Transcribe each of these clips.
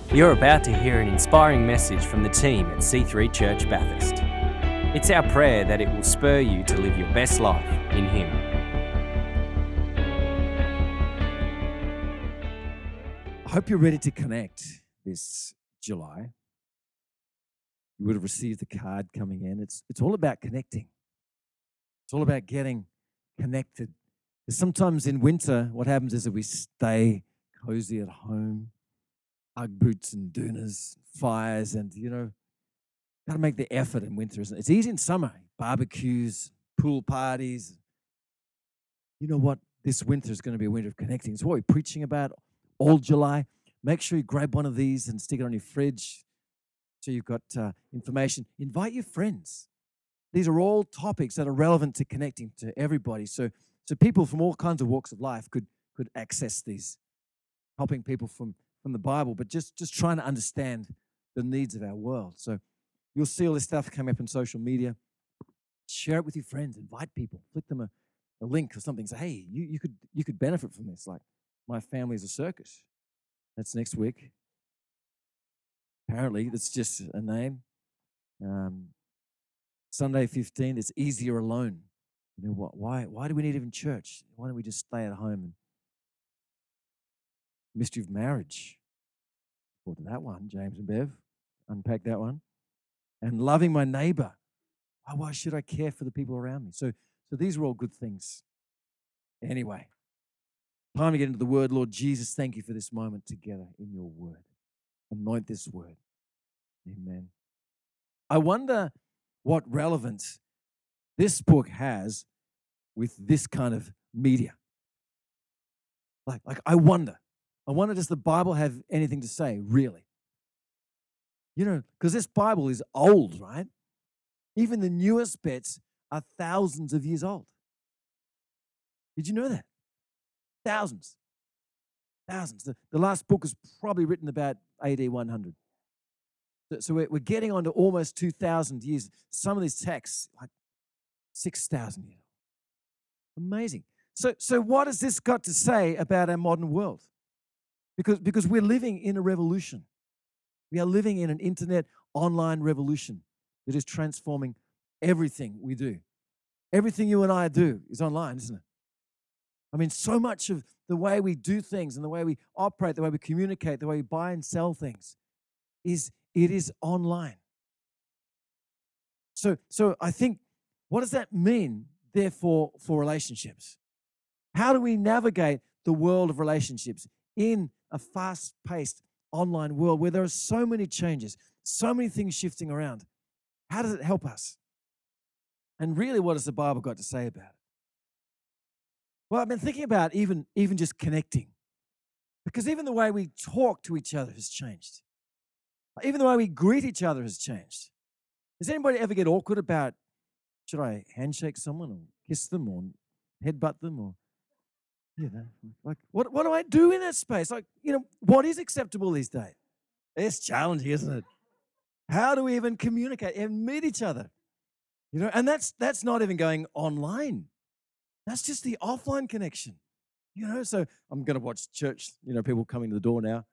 You're about to hear an inspiring message from the team at C3 Church Bathurst. It's our prayer that it will spur you to live your best life in Him. I hope you're ready to connect this July. You would have received the card coming in. It's all about connecting. It's all about getting connected. Because sometimes in winter, what happens is that we stay cozy at home, Ugg boots and doonas, fires, and got to make the effort in winter, isn't it? It's easy in summer, barbecues, pool parties. You know what? This winter is going to be a winter of connecting. It's what we're preaching about all July. Make sure you grab one of these and stick it on your fridge so you've got information. Invite your friends. These are all topics that are relevant to connecting to everybody. So people from all kinds of walks of life could access these, helping people from the Bible, but just trying to understand the needs of our world. So you'll see all this stuff coming up on social media. Share it with your friends. Invite people. Flick them a link or something. Say, hey, you could benefit from this. Like, my family is a circus. That's next week. Apparently, that's just a name. Sunday 15th, it's easier alone. You know what? Why do we need even church? Why don't we just stay at home? And mystery of marriage. Forward to that one, James and Bev. Unpack that one. And loving my neighbor. Why should I care for the people around me? So these are all good things. Anyway, time to get into the word. Lord Jesus, thank you for this moment together in your word. Anoint this word. Amen. I wonder what relevance this book has with this kind of media. Like I wonder, does the Bible have anything to say, really? Because this Bible is old, right? Even the newest bits are thousands of years old. Did you know that? Thousands. The last book was probably written about AD 100. So we're getting on to almost 2,000 years. Some of these texts, like 6,000 years. Amazing. So what has this got to say about our modern world? Because we're living in a revolution. We are living in an internet online revolution that is transforming everything we do. Everything you and I do is online, isn't it? I mean, so much of the way we do things and the way we operate, the way we communicate, the way we buy and sell things is online. So I think, what does that mean, therefore, for relationships? How do we navigate the world of relationships in a fast-paced online world where there are so many changes, so many things shifting around? How does it help us? And really, what has the Bible got to say about it? Well, I've been thinking about even just connecting, because even the way we talk to each other has changed. Even the way we greet each other has changed. Does anybody ever get awkward about, should I handshake someone or kiss them or headbutt them or, like what do I do in that space? Like, what is acceptable these days? It's challenging, isn't it? How do we even communicate and meet each other? And that's not even going online. That's just the offline connection. So I'm going to watch church, people coming to the door now.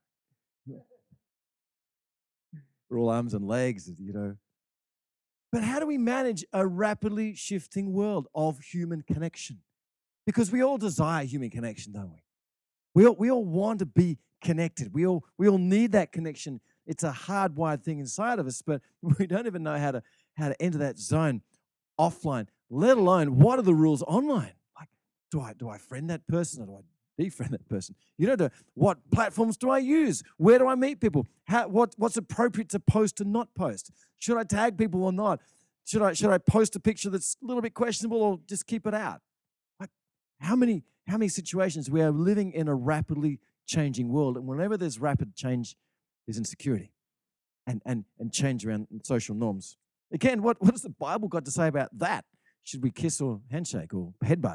We're all arms and legs, But how do we manage a rapidly shifting world of human connection? Because we all desire human connection, don't we? We all want to be connected. We all need that connection. It's a hardwired thing inside of us, but we don't even know how to enter that zone offline, let alone what are the rules online? Like, do I friend that person or do I defriend that person? What platforms do I use? Where do I meet people? What's appropriate to post and not post? Should I tag people or not? Should I post a picture that's a little bit questionable or just keep it out? Like, how many situations we are living in a rapidly changing world, and whenever there's rapid change, there's insecurity and change around social norms. Again, what has the Bible got to say about that? Should we kiss or handshake or headbutt?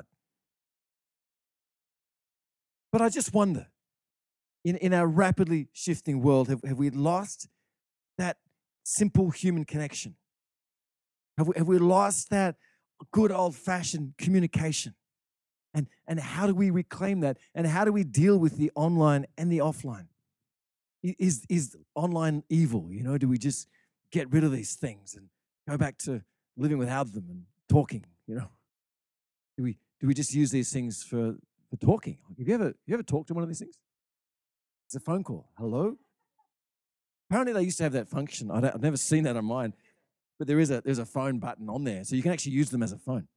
But I just wonder, in our rapidly shifting world, have we lost that simple human connection? Have we lost that good old-fashioned communication? And how do we reclaim that? And how do we deal with the online and the offline? Is online evil? Do we just get rid of these things and go back to living without them and talking? Do we just use these things for talking? Like, have you ever talked to one of these things? It's a phone call. Hello. Apparently, they used to have that function. I've never seen that on mine, but there's a phone button on there, so you can actually use them as a phone.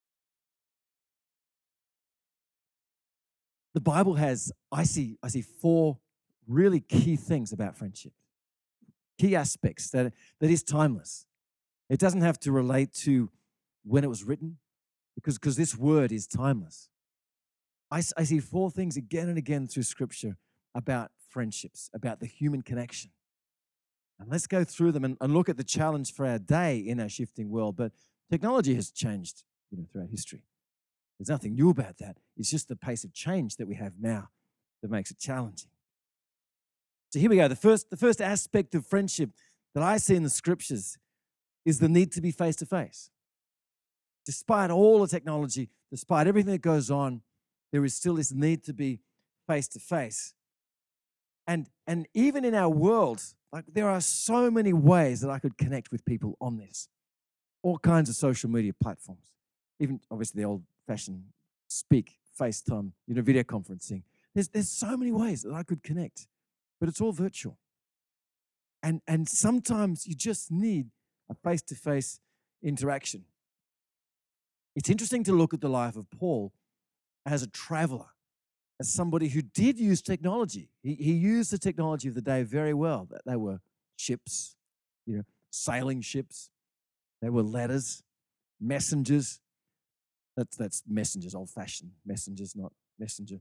The Bible has, I see four really key things about friendship, key aspects that is timeless. It doesn't have to relate to when it was written, because this word is timeless. I see four things again and again through Scripture about friendships, about the human connection. And let's go through them and look at the challenge for our day in our shifting world. But technology has changed, throughout history. There's nothing new about that. It's just the pace of change that we have now that makes it challenging. So here we go. The first aspect of friendship that I see in the Scriptures is the need to be face to face. Despite all the technology, despite everything that goes on, there is still this need to be face to face. And even in our world, like, there are so many ways that I could connect with people on this. All kinds of social media platforms. Even obviously the old-fashioned speak, FaceTime, video conferencing. There's so many ways that I could connect, but it's all virtual. And sometimes you just need a face-to-face interaction. It's interesting to look at the life of Paul as a traveler, as somebody who did use technology. He used the technology of the day very well. They were ships, sailing ships. They were letters, messengers. That's messengers, old-fashioned messengers, not messenger.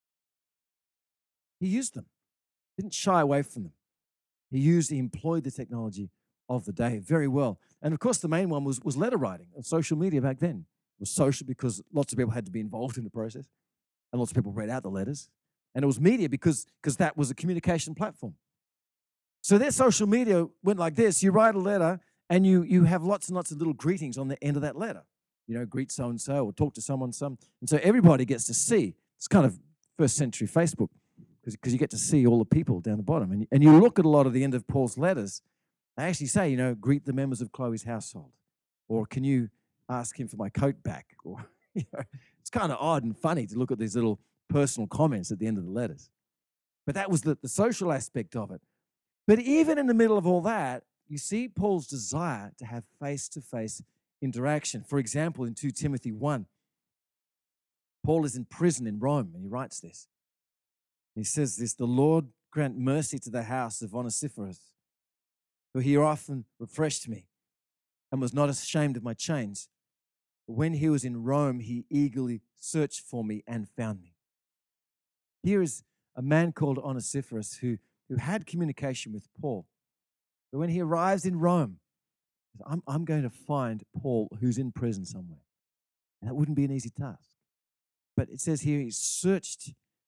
He used them, didn't shy away from them. He employed the technology of the day very well. And of course, the main one was letter writing. And social media back then was social because lots of people had to be involved in the process. And lots of people read out the letters. And it was media because that was a communication platform. So their social media went like this. You write a letter and you have lots and lots of little greetings on the end of that letter. Greet so-and-so or talk to someone. And so everybody gets to see. It's kind of first century Facebook because you get to see all the people down the bottom. And you look at a lot of the end of Paul's letters, they actually say, greet the members of Chloe's household. Or can you ask him for my coat back? Or, it's kind of odd and funny to look at these little personal comments at the end of the letters. But that was the social aspect of it. But even in the middle of all that, you see Paul's desire to have face-to-face interaction. For example, in 2 Timothy 1, Paul is in prison in Rome, and he writes this. He says this, "The Lord grant mercy to the house of Onesiphorus, for he often refreshed me and was not ashamed of my chains. But when he was in Rome, he eagerly searched for me and found me." Here is a man called Onesiphorus who had communication with Paul. But when he arrives in Rome, I'm going to find Paul who's in prison somewhere. And that wouldn't be an easy task. But it says here he searched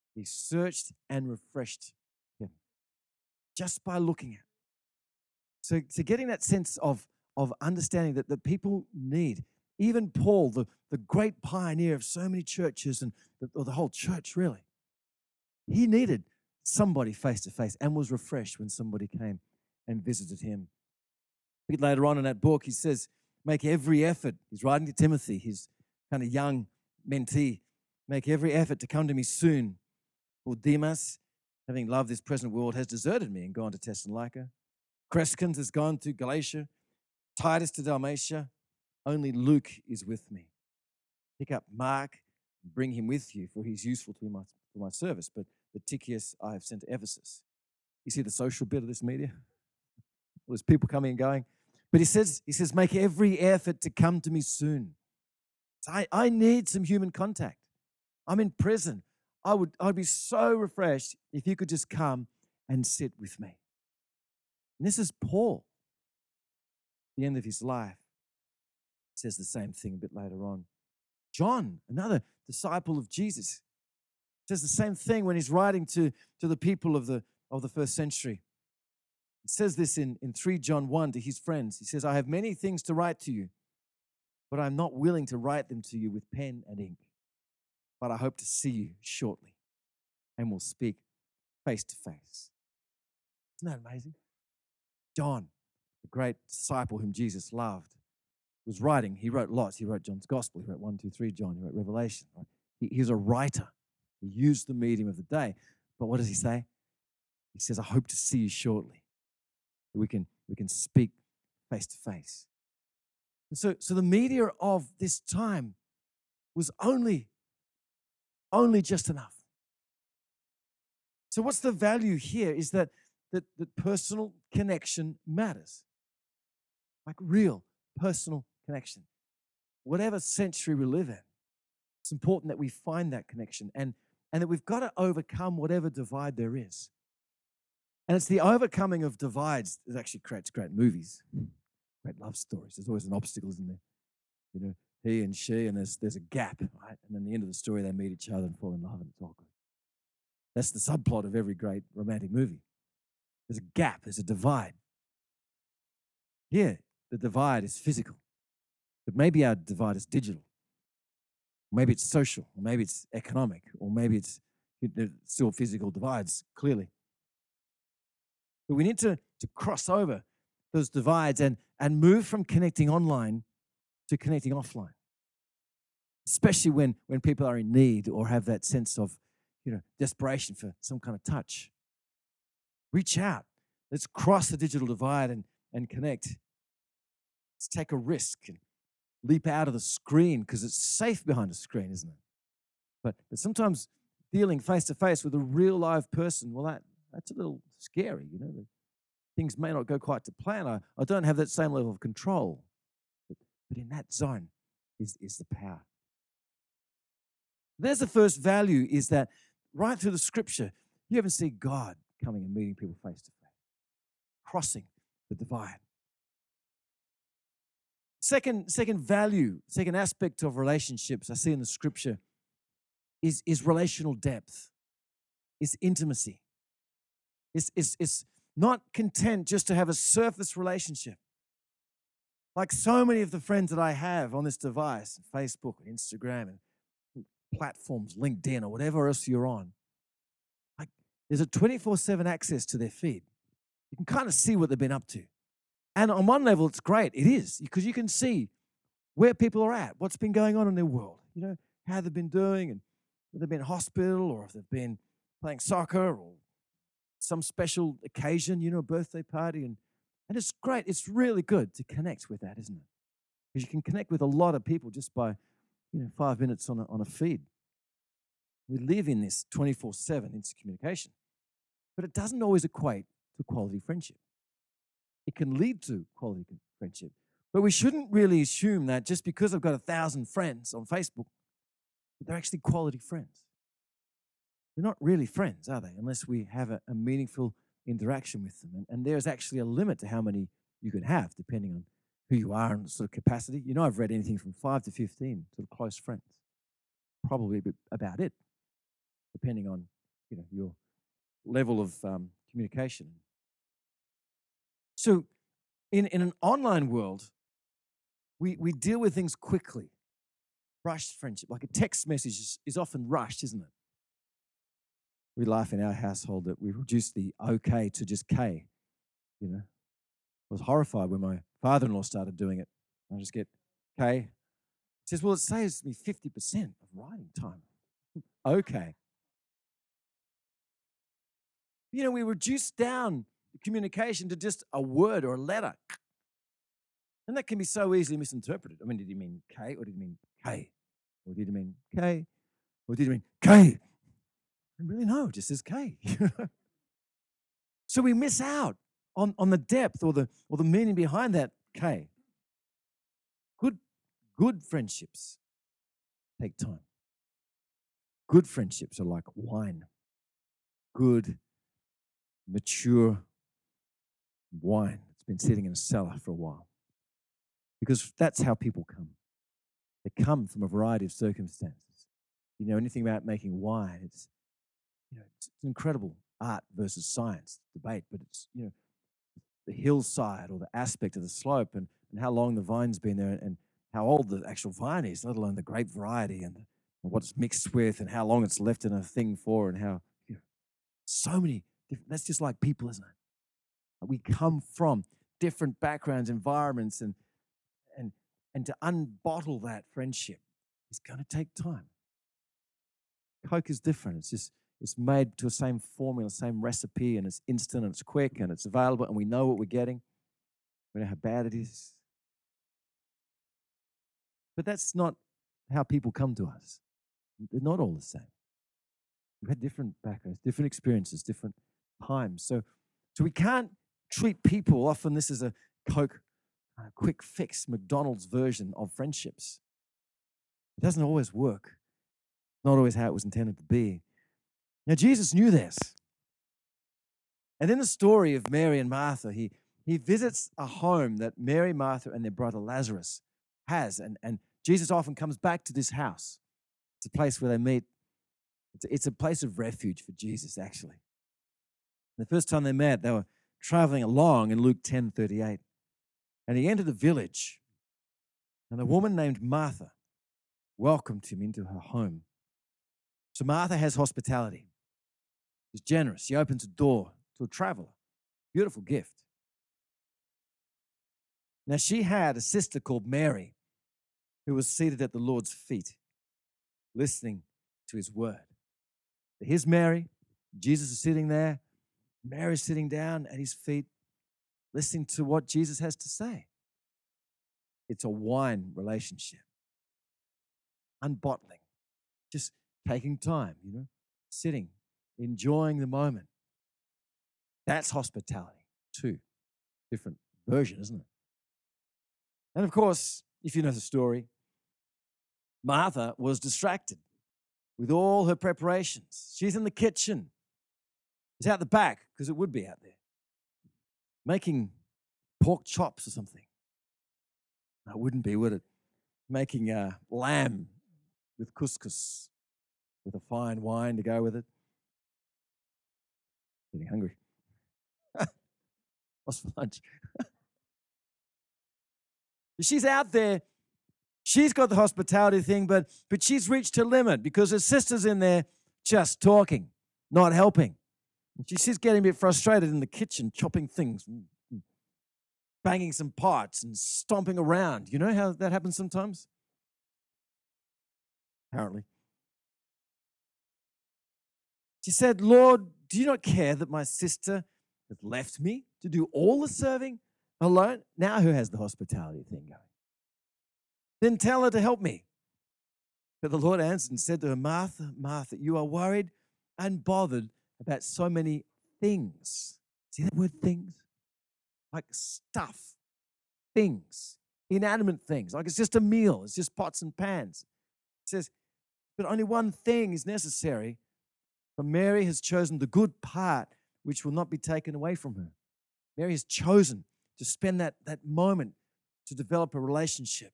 and refreshed him just by looking at it. So getting that sense of understanding that the people need, even Paul, the great pioneer of so many churches and the whole church really, he needed somebody face to face and was refreshed when somebody came and visited him. A bit later on in that book, he says, make every effort. He's writing to Timothy, his kind of young mentee. Make every effort to come to me soon. For Demas, having loved this present world, has deserted me and gone to Thessalonica. Crescens has gone to Galatia. Titus to Dalmatia. Only Luke is with me. Pick up Mark and bring him with you, for he's useful to my service. But Tychicus I have sent to Ephesus. You see the social bit of this media? There's people coming and going. But he says, make every effort to come to me soon. So I need some human contact. I'm in prison. I'd be so refreshed if you could just come and sit with me. And this is Paul. At the end of his life, says the same thing a bit later on. John, another disciple of Jesus, says the same thing when he's writing to the people of the first century. He says this in 3 John 1 to his friends. He says, I have many things to write to you, but I'm not willing to write them to you with pen and ink. But I hope to see you shortly, and we'll speak face to face. Isn't that amazing? John, the great disciple whom Jesus loved, was writing. He wrote lots. He wrote John's Gospel. He wrote 1, 2, 3 John. He wrote Revelation. Right? He's a writer. He used the medium of the day. But what does he say? He says, I hope to see you shortly. We can speak face to face. So the media of this time was only just enough. So what's the value here is that personal connection matters. Like real personal connection. Whatever century we live in, it's important that we find that connection and that we've got to overcome whatever divide there is. And it's the overcoming of divides that actually creates great movies, great love stories. There's always an obstacle, isn't there? You know, he and she, and there's a gap, right? And then the end of the story, they meet each other and fall in love, and it's all good. That's the subplot of every great romantic movie. There's a gap, there's a divide. Here, the divide is physical, but maybe our divide is digital. Maybe it's social, or maybe it's economic, or maybe it's still physical divides, clearly. But we need to cross over those divides and move from connecting online to connecting offline. Especially when people are in need or have that sense of, desperation for some kind of touch. Reach out. Let's cross the digital divide and connect. Let's take a risk and leap out of the screen because it's safe behind a screen, isn't it? But sometimes dealing face to face with a real live person, well, that's a little scary, Things may not go quite to plan. I don't have that same level of control. But in that zone is the power. There's the first value, is that right through the scripture, you even see God coming and meeting people face to face, crossing the divide. Second value, second aspect of relationships I see in the scripture is relational depth, is intimacy. It's not content just to have a surface relationship. Like so many of the friends that I have on this device, Facebook and Instagram and platforms, LinkedIn or whatever else you're on, like there's a 24/7 access to their feed. You can kind of see what they've been up to. And on one level, it's great. It is, because you can see where people are at, what's been going on in their world, how they've been doing, and if they've been in hospital or if they've been playing soccer or some special occasion, a birthday party. And it's great. It's really good to connect with that, isn't it? Because you can connect with a lot of people just by, 5 minutes on a feed. We live in this 24/7 instant communication, but it doesn't always equate to quality friendship. It can lead to quality friendship, but we shouldn't really assume that just because I've got 1,000 friends on Facebook, that they're actually quality friends. They're not really friends, are they? Unless we have a meaningful interaction with them. And there's actually a limit to how many you can have, depending on who you are and sort of capacity. I've read anything from 5 to 15 sort of close friends. Probably about it, depending on your level of communication. So in an online world, we deal with things quickly. Rushed friendship, like a text message is often rushed, isn't it? We laugh in our household that we reduced the OK to just K. I was horrified when my father-in-law started doing it. I just get K. He says, well, it saves me 50% of writing time. Okay. We reduced down the communication to just a word or a letter. And that can be so easily misinterpreted. I mean, did he mean K or did he mean K? Or did he mean K? Or did he mean K? I don't really know, it just says K. So we miss out on the depth or the meaning behind that K. Good friendships take time. Good friendships are like wine. Good, mature wine that's been sitting in a cellar for a while. Because that's how people come. They come from a variety of circumstances. Anything about making wine, it's incredible art versus science debate, but it's, the hillside or the aspect of the slope and how long the vine's been there and how old the actual vine is, let alone the grape variety and what it's mixed with and how long it's left in a thing for and how, so many different, that's just like people, isn't it? We come from different backgrounds, environments, and and to unbottle that friendship is going to take time. Coke is different. It's made to the same formula, same recipe, and it's instant and it's quick and it's available, and we know what we're getting. We know how bad it is. But that's not how people come to us. They're not all the same. We've had different backgrounds, different experiences, different times. So we can't treat people. Often this is a Coke quick fix, McDonald's version of friendships. It doesn't always work. Not always how it was intended to be. Now, Jesus knew this. And in the story of Mary and Martha, he visits a home that Mary, Martha, and their brother Lazarus has. And Jesus often comes back to this house. It's a place where they meet. It's a place of refuge for Jesus, actually. The first time they met, they were traveling along in Luke 10:38. And he entered a village, and a woman named Martha welcomed him into her home. So Martha has hospitality. She's generous. She opens a door to a traveler. Beautiful gift. Now, she had a sister called Mary who was seated at the Lord's feet, listening to his word. Here's Mary. Jesus is sitting there. Mary's sitting down at his feet, listening to what Jesus has to say. It's a wine relationship. Unbottling. Just taking time, sitting, enjoying the moment. That's hospitality too. Different version, isn't it? And of course, if you know the story, Martha was distracted with all her preparations. She's in the kitchen. It's out the back, because it would be out there, making pork chops or something. No, it wouldn't be, would it? Making lamb with couscous, with a fine wine to go with it. Getting hungry. What's for lunch? She's out there. She's got the hospitality thing, but she's reached her limit because her sister's in there just talking, not helping. She's getting a bit frustrated in the kitchen, chopping things, banging some pots and stomping around. You know how that happens sometimes? Apparently. She said, "Lord, do you not care that my sister has left me to do all the serving alone?" Now who has the hospitality thing going? "Then tell her to help me." But the Lord answered and said to her, "Martha, Martha, you are worried and bothered about so many things." See that word things? Like stuff, things, inanimate things. Like it's just a meal. It's just pots and pans. It says, but only one thing is necessary. For Mary has chosen the good part, which will not be taken away from her. Mary has chosen to spend that moment to develop a relationship.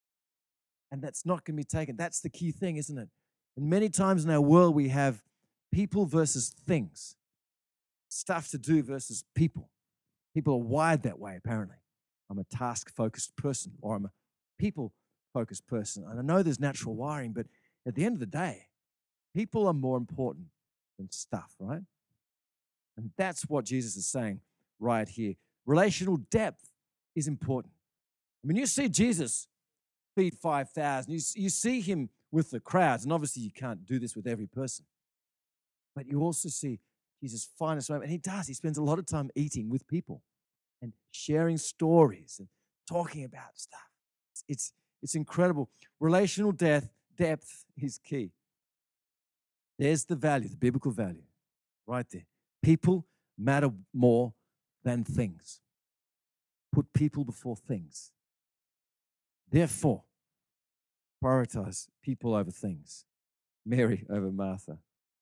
And that's not going to be taken. That's the key thing, isn't it? And many times in our world, we have people versus things, stuff to do versus people. People are wired that way, apparently. I'm a task-focused person, or I'm a people-focused person. And I know there's natural wiring, but at the end of the day, people are more important than stuff, right? And that's what Jesus is saying right here. Relational depth is important. I mean, you see Jesus feed 5,000. You see him with the crowds, and obviously you can't do this with every person. But you also see Jesus' finest moment, and he does. He spends a lot of time eating with people and sharing stories and talking about stuff. It's incredible. Relational depth is key. There's the value, the biblical value, right there. People matter more than things. Put people before things. Therefore, prioritize people over things. Mary over Martha.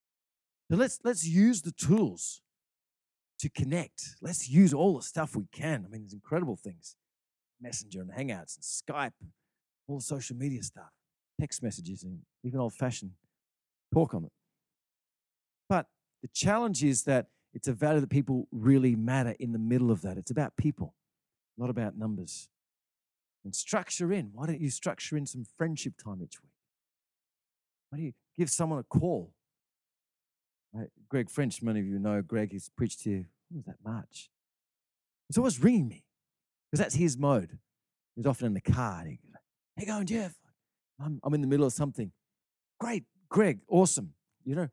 So let's use the tools to connect. Let's use all the stuff we can. I mean, there's incredible things. Messenger and Hangouts and Skype, all the social media stuff, text messages, and even old-fashioned talk on it. But the challenge is that it's a value that people really matter in the middle of that. It's about people, not about numbers. And structure in. Why don't you structure in some friendship time each week? Why don't you give someone a call? Greg French, many of you know Greg, he's preached here, what was that, March? He's always ringing me because that's his mode. He's often in the car. And he goes, "How you going, Jeff? I'm in the middle of something. Great, Greg, awesome. You know,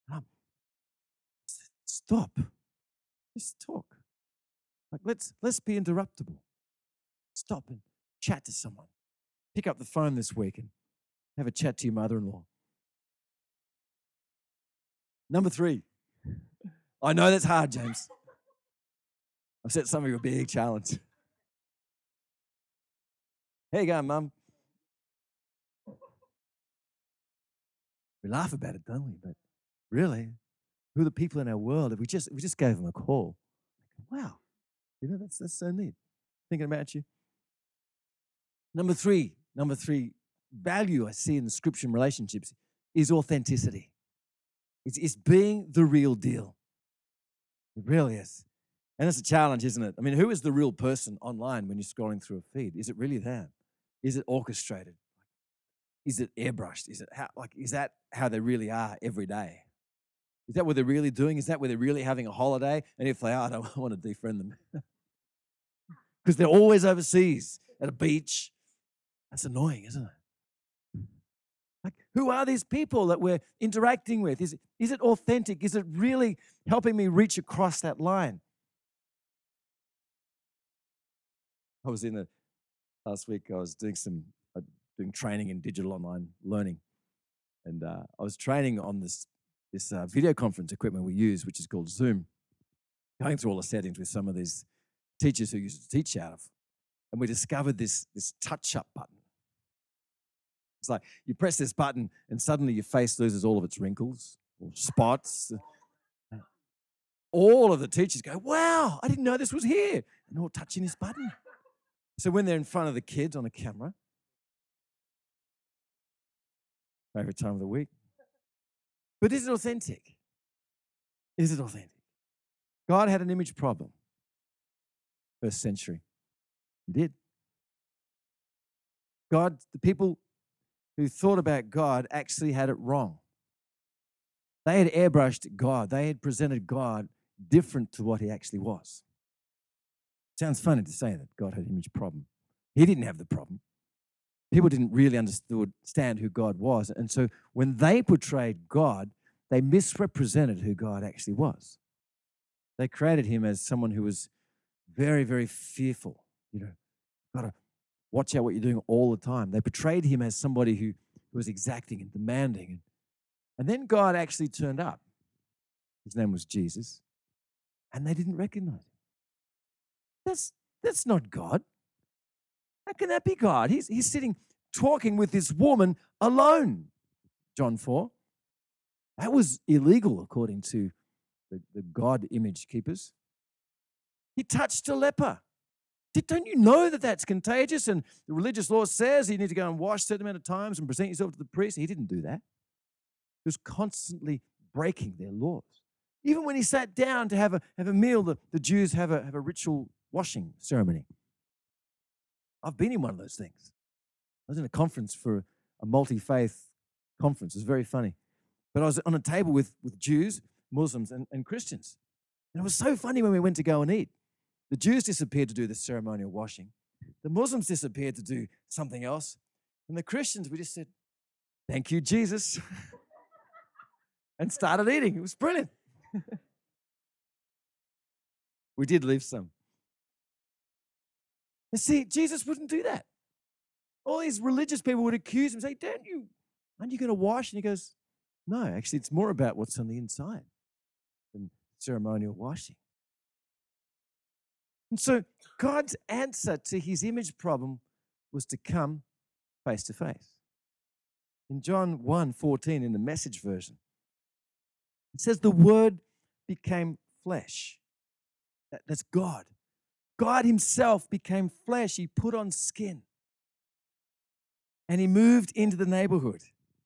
stop. Just talk. Like let's be interruptible. Stop and chat to someone. Pick up the phone this week and have a chat to your mother-in-law. Number 3. I know that's hard, James. I've set some of you a big challenge. How you going, Mum? We laugh about it, don't we? But really, who are the people in our world? If we just gave them a call, wow, that's so neat. Thinking about you. Number three value I see in the scripture and relationships is authenticity. It's being the real deal. It really is. And it's a challenge, isn't it? I mean, who is the real person online when you're scrolling through a feed? Is it really them? Is it orchestrated? Is it airbrushed? Is that how they really are every day? Is that what they're really doing? Is that where they're really having a holiday? And if they are, I don't want to defriend them. Because they're always overseas at a beach. That's annoying, isn't it? Like, who are these people that we're interacting with? Is it authentic? Is it really helping me reach across that line? I was last week, I was doing doing training in digital online learning. And I was training on this video conference equipment we use, which is called Zoom, going through all the settings with some of these teachers who used to teach out of. And we discovered this touch-up button. It's like you press this button and suddenly your face loses all of its wrinkles or spots. All of the teachers go, "Wow, I didn't know this was here." And they're all touching this button. So when they're in front of the kids on a camera, favorite time of the week. But is it authentic? Is it authentic? God had an image problem. First century. He did. The people who thought about God actually had it wrong. They had airbrushed God. They had presented God different to what he actually was. Sounds funny to say that God had an image problem. He didn't have the problem. People didn't really understand who God was. And so when they portrayed God, they misrepresented who God actually was. They created him as someone who was very, very fearful. Got to watch out what you're doing all the time. They portrayed him as somebody who was exacting and demanding. And then God actually turned up. His name was Jesus. And they didn't recognize him. That's not God. How can that be God? He's sitting talking with this woman alone, John 4. That was illegal according to the God image keepers. He touched a leper. Don't you know that that's contagious? And the religious law says you need to go and wash a certain amount of times and present yourself to the priest. He didn't do that. He was constantly breaking their laws. Even when he sat down to have a meal, the Jews have a ritual washing ceremony. I've been in one of those things. I was in a conference for a multi-faith conference. It was very funny. But I was on a table with Jews, Muslims, and Christians. And it was so funny when we went to go and eat. The Jews disappeared to do the ceremonial washing. The Muslims disappeared to do something else. And the Christians, we just said, "Thank you, Jesus," and started eating. It was brilliant. We did leave some. And see, Jesus wouldn't do that. All these religious people would accuse him, say, aren't you going to wash? And he goes, "No, actually, it's more about what's on the inside than ceremonial washing." And so God's answer to his image problem was to come face to face. In John 1:14 in the Message version, it says the Word became flesh. That's God. God himself became flesh. He put on skin. And he moved into the neighborhood.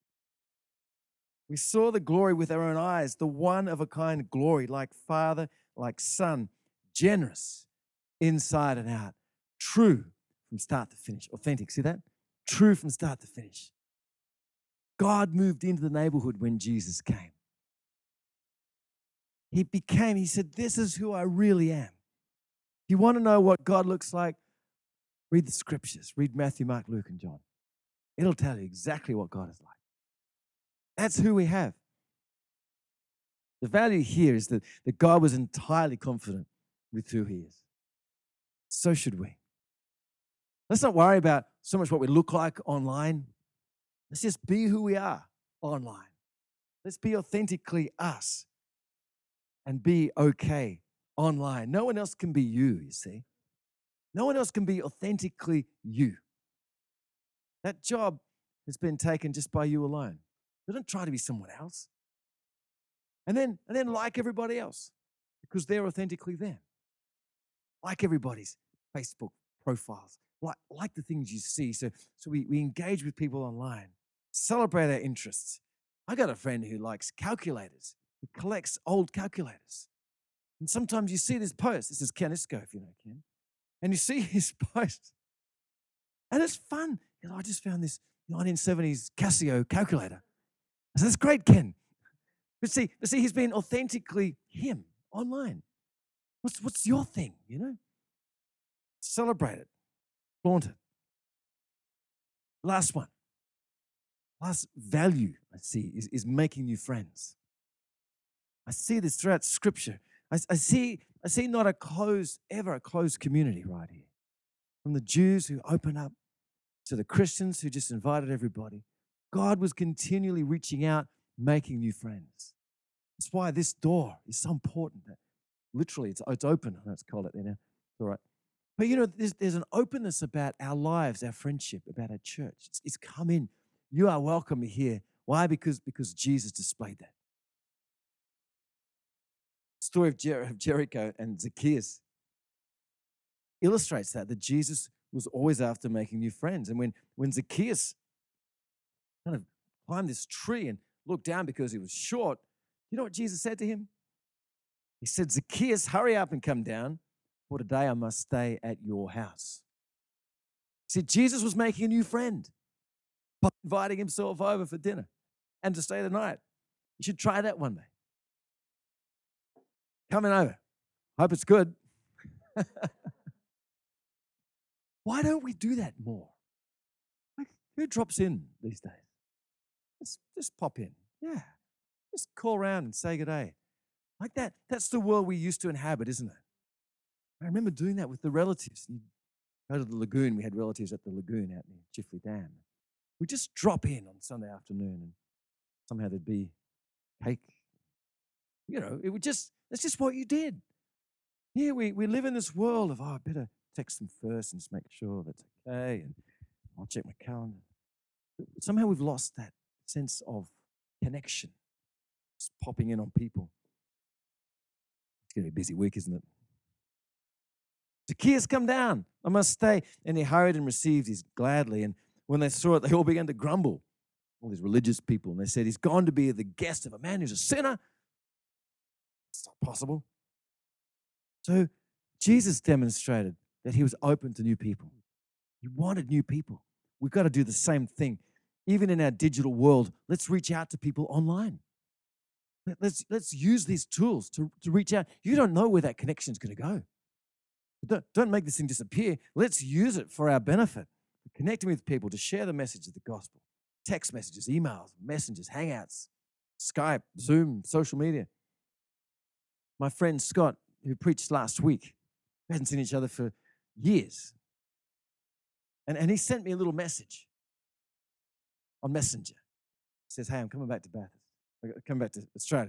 We saw the glory with our own eyes, the one-of-a-kind glory, like Father, like Son, generous, inside and out, true from start to finish. Authentic, see that? True from start to finish. God moved into the neighborhood when Jesus came. He said, "This is who I really am." you want to know what God looks like, read the scriptures. Read Matthew, Mark, Luke, and John. It'll tell you exactly what God is like. That's who we have. The value here is that God was entirely confident with who he is. So should we. Let's not worry about so much what we look like online. Let's just be who we are online. Let's be authentically us and be okay online. No one else can be you see. No one else can be authentically you. That job has been taken just by you alone. So don't try to be someone else. And then like everybody else because they're authentically them. Like everybody's Facebook profiles. Like the things you see. So we engage with people online. Celebrate our interests. I got a friend who likes calculators. He collects old calculators. And sometimes you see this post. This is Ken Isco, if you know Ken. And you see his post. And it's fun. You know, I just found this 1970s Casio calculator. I said, that's great, Ken. But see, he's been authentically him online. What's your thing, you know? Celebrate it. Flaunt it. Last one. Last value I see is making new friends. I see this throughout Scripture. I see not a closed community right here. From the Jews who opened up to the Christians who just invited everybody. God was continually reaching out, making new friends. That's why this door is so important. That literally, it's open. I know it's cold out there now. It's all right. But you know, there's an openness about our lives, our friendship, about our church. It's come in. You are welcome here. Why? Because Jesus displayed that. The story of Jericho and Zacchaeus illustrates that Jesus was always after making new friends. And when Zacchaeus kind of climbed this tree and looked down because he was short, you know what Jesus said to him? He said, Zacchaeus, hurry up and come down, for today I must stay at your house. See, Jesus was making a new friend by inviting himself over for dinner and to stay the night. You should try that one day. Coming over. Hope it's good. Why don't we do that more? Like, who drops in these days? Just pop in. Yeah. Just call around and say good day. Like that. That's the world we used to inhabit, isn't it? I remember doing that with the relatives. You go to the lagoon. We had relatives at the lagoon out near Chifley Dam. We just drop in on Sunday afternoon and somehow there'd be cake. You know, that's just what you did. Here we live in this world of, I better text them first and just make sure that's okay. And I'll check my calendar. But somehow we've lost that sense of connection. Just popping in on people. It's going to be a busy week, isn't it? Zacchaeus, come down. I must stay. And he hurried and received his gladly. And when they saw it, they all began to grumble. All these religious people. And they said, he's gone to be the guest of a man who's a sinner. It's not possible. So Jesus demonstrated that he was open to new people. He wanted new people. We've got to do the same thing. Even in our digital world, let's reach out to people online. Let's use these tools to reach out. You don't know where that connection is going to go. Don't make this thing disappear. Let's use it for our benefit. Connecting with people to share the message of the gospel. Text messages, emails, messengers, hangouts, Skype, Zoom, social media. My friend Scott, who preached last week, we hadn't seen each other for years. And he sent me a little message on Messenger. He says, hey, I'm coming back to Bathurst. I'm coming back to Australia.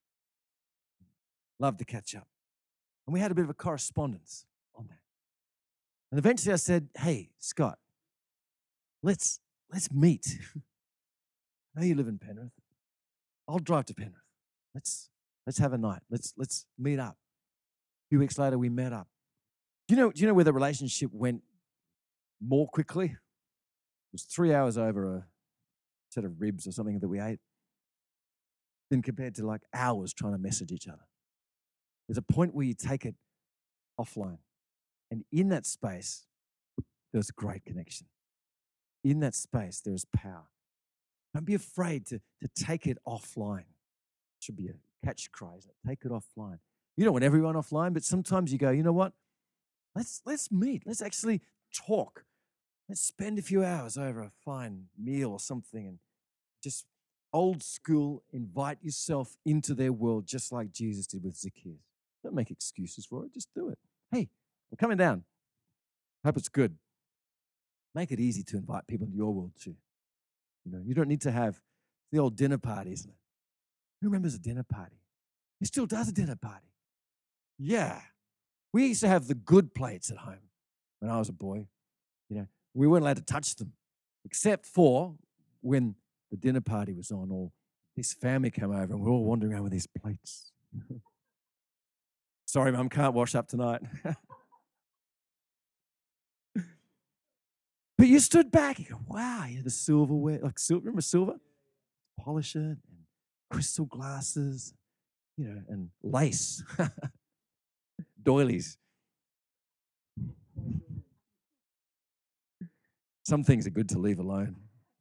Love to catch up. And we had a bit of a correspondence on that. And eventually I said, hey, Scott, let's meet. I know you live in Penrith. I'll drive to Penrith. Let's have a night. Let's meet up. A few weeks later, we met up. Do you know where the relationship went more quickly? It was 3 hours over a set of ribs or something that we ate, than compared to like hours trying to message each other. There's a point where you take it offline. And in that space, there's great connection. In that space, there's power. Don't be afraid to take it offline. It should be a catch cry, isn't it? Take it offline. You don't want everyone offline, but sometimes you go, you know what? Let's meet. Let's actually talk. Let's spend a few hours over a fine meal or something and just old school, invite yourself into their world just like Jesus did with Zacchaeus. Don't make excuses for it. Just do it. Hey, I'm coming down. Hope it's good. Make it easy to invite people into your world too. You don't need to have the old dinner party, isn't it? Who remembers a dinner party? Who still does a dinner party? Yeah. We used to have the good plates at home when I was a boy. We weren't allowed to touch them, except for when the dinner party was on or this family came over and we're all wandering around with these plates. Sorry, Mum, can't wash up tonight. But you stood back, you go, wow, the silverware, remember silver? Polish it and crystal glasses, and lace, doilies. Some things are good to leave alone.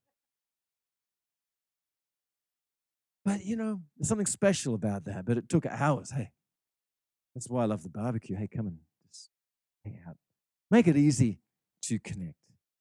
But, there's something special about that. But it took hours. Hey, that's why I love the barbecue. Hey, come and just hang out. Make it easy to connect.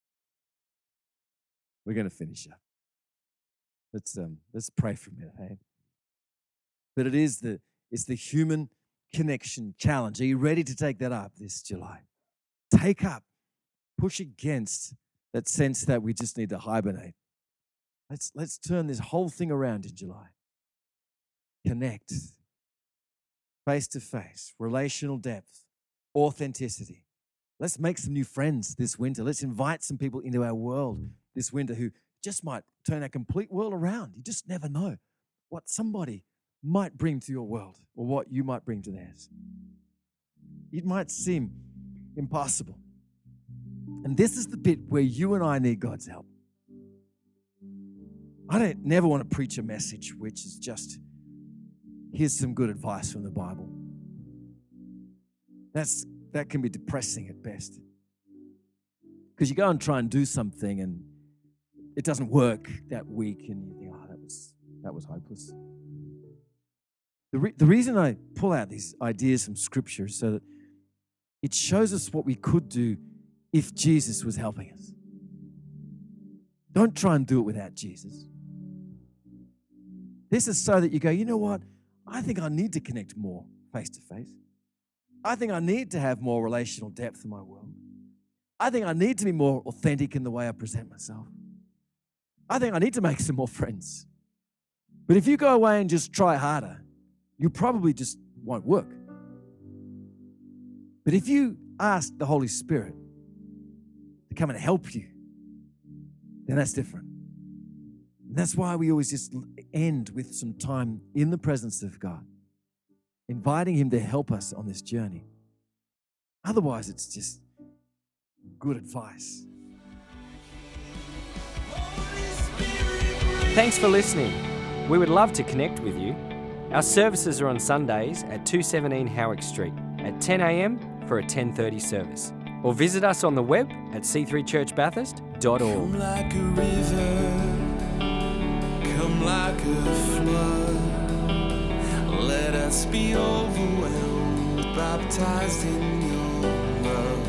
We're going to finish up. Let's pray for a minute, hey? But it's the human connection challenge. Are you ready to take that up this July? Take up, push against that sense that we just need to hibernate. Let's turn this whole thing around in July. Connect, face to face, relational depth, authenticity. Let's make some new friends this winter. Let's invite some people into our world this winter who just might turn our complete world around. You just never know what somebody might bring to your world or what you might bring to theirs. It might seem impossible. And this is the bit where you and I need God's help. I don't never want to preach a message which is just, here's some good advice from the Bible. That can be depressing at best. Because you go and try and do something and it doesn't work that week and you think, that was hopeless. The reason I pull out these ideas from Scripture is so that it shows us what we could do if Jesus was helping us. Don't try and do it without Jesus. This is so that you go, you know what? I think I need to connect more face to face. I think I need to have more relational depth in my world. I think I need to be more authentic in the way I present myself. I think I need to make some more friends. But if you go away and just try harder, you probably just won't work. But if you ask the Holy Spirit to come and help you, then that's different. And that's why we always just end with some time in the presence of God, inviting Him to help us on this journey. Otherwise, it's just good advice. Thanks for listening. We would love to connect with you. Our services are on Sundays at 217 Howick Street at 10 a.m. for a 10:30 service. Or visit us on the web at c3churchbathurst.org. Come like a river, come like a flood. Let us be overwhelmed, baptized in your love.